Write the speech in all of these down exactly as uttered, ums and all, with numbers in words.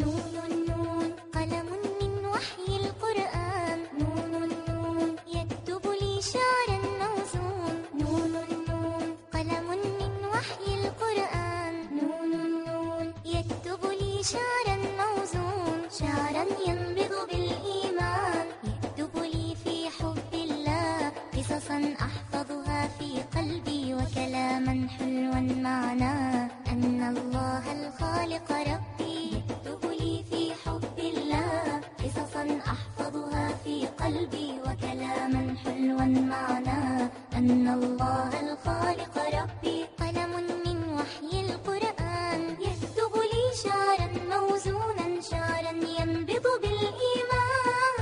نون نون قلم من وحي القرآن، نون نون يكتب لي شعرا موزون، نون نون قلم من وحي القرآن، نون نون يكتب لي شعرا موزون، شعرا ينبض بالإيمان، يكتب لي في حب الله قصصا أحفظها في قلبي، وكلاما حلوا معناه أن الله الخالق ربي، يكتب لي في حب الله قصصا أحفظها في قلبي، وكلاما حلوا معناه أن الله الخالق ربي. قلم من وحي القرآن يكتب لي شعرا موزونا، شعرا ينبض بالإيمان،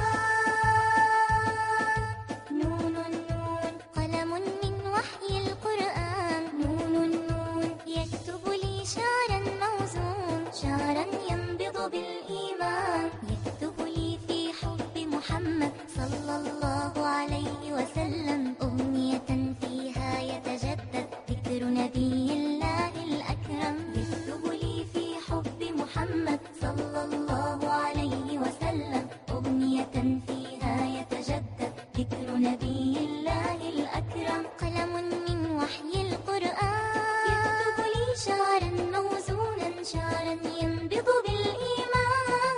نون نون قلم من وحي القرآن، نون نون يكتب لي شعرا موزون، شعرا ينبض بالإيمان، يكتب لي في حب محمد صلى الله عليه وسلم أغنية فيها يتجدد ذكر نبي الله الأكرم، يكتب لي في حب محمد صلى الله عليه وسلم أغنية فيها يتجدد ذكر نبي الله الأكرم. قلم من وحي القرآن يكتب لي شعرا موزونا، شعرا ينبض بالإيمان،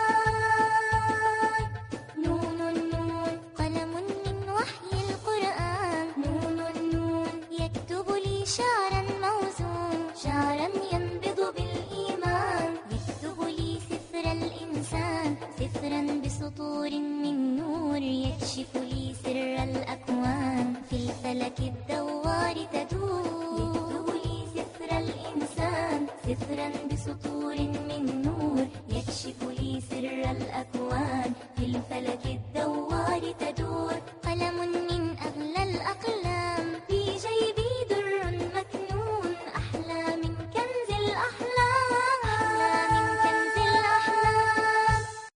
نون نون قلم من وحي القرآن، نون نون يكتب لي شعرا موزون، شعرا ينبض بالإيمان، يكتب لي سفر الإنسان، سفرا بسطور من نور، يكشف لي سر الأكوان في الفلك الدوار تدور، يكتب لي سفر الإنسان، سفرا بسطور من نور، يكشف لي سر الأكوان في الفلك الدوار تدور. قلم